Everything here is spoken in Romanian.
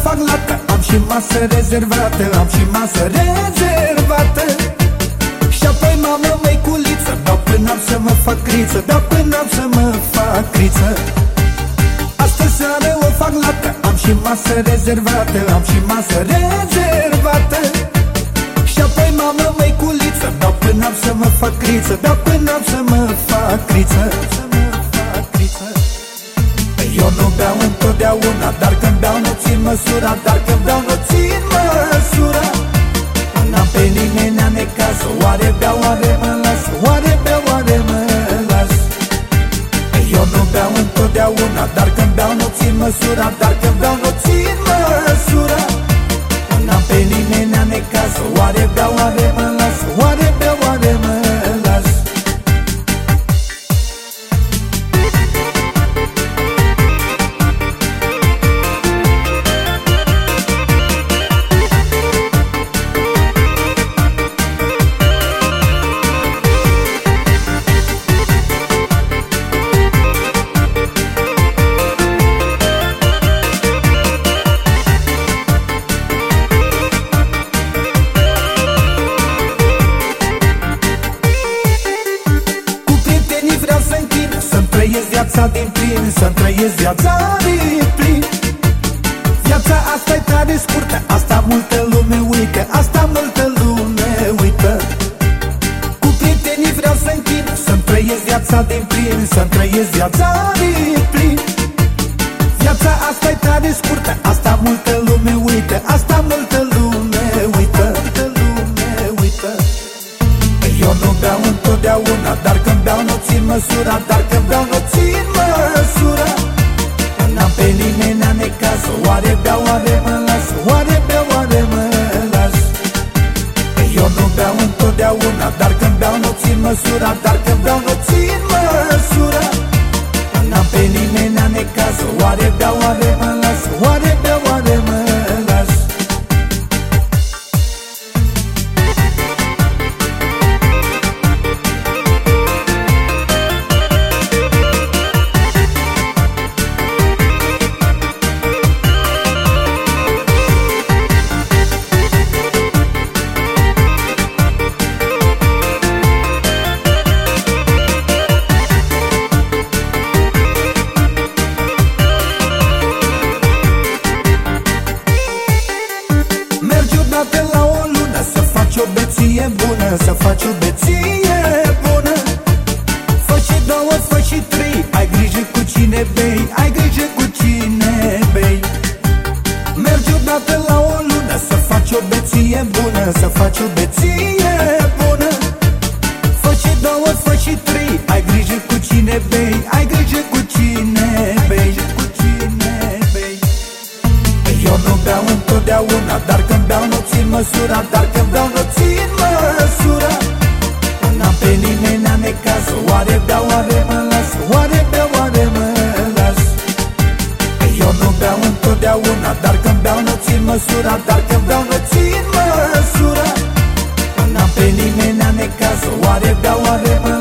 fac lată, am și masă rezervată, am și masă rezervată. Și apoi mamă măiculiță, beau până am să mă fac criță, beau până am să mă fac criță. Astă seară o fac lată, am și masă rezervată, am și masă rezervată. Și apoi mamă măiculiță, beau până am să mă fac criță, beau până am să mă fac criță. Eu nu beau întotdeauna, dar când beau nu țin măsura, dar când beau nu țin măsura. N-am pe nimeni necasă, oare beau, oare mă las, oare beau, oare mă las. Eu nu beau întotdeauna, dar când beau nu țin măsura, dar când beau nu țin măsura. N-am pe nimeni necasă, oare beau, oare mă las, oare beau, oare mă las. Viața din plin, să-mi trăiesc viața din plin. Viața asta-i tare scurtă, asta multă lume uită, asta multă lume uită. Cu prietenii vreau să închin, să-mi trăiesc viața din plin, să-mi trăiesc viața din plin. Viața asta-i tare scurtă, asta multă lume uită, asta multă lume uită. Eu nu beau întotdeauna, dar când beau nu țin măsura, dar când beau nu țin măsura. N-am pe nimeni necasă, oare beau, oare mă las, oare beau, oare mă las. Eu nu beau întotdeauna, dar când beau nu țin măsura, dar când beau nu țin măsura. N-am pe nimeni necasă, oare beau, oare mă las, oare beau, oare mă las. Să faci o beție bună. Fă și două, fă și trei, ai grijă cu cine bei, ai grijă cu cine bei. Mergi odată la o lună, să faci o beție bună, să faci o beție bună. Fă și două, fă și trei, ai grijă cu cine bei, ai grijă cu cine bei. Eu nu beau întotdeauna, dar când beau nu țin măsura, dar când beau nu țin măsura. N-am pe nimeni necasă, oare beau, oare mă las, oare beau, oare mă las. Eu nu beau întotdeauna, dar când beau nu țin măsura, dar când beau nu țin măsura. N-am pe nimeni necasă, oare beau, oare mă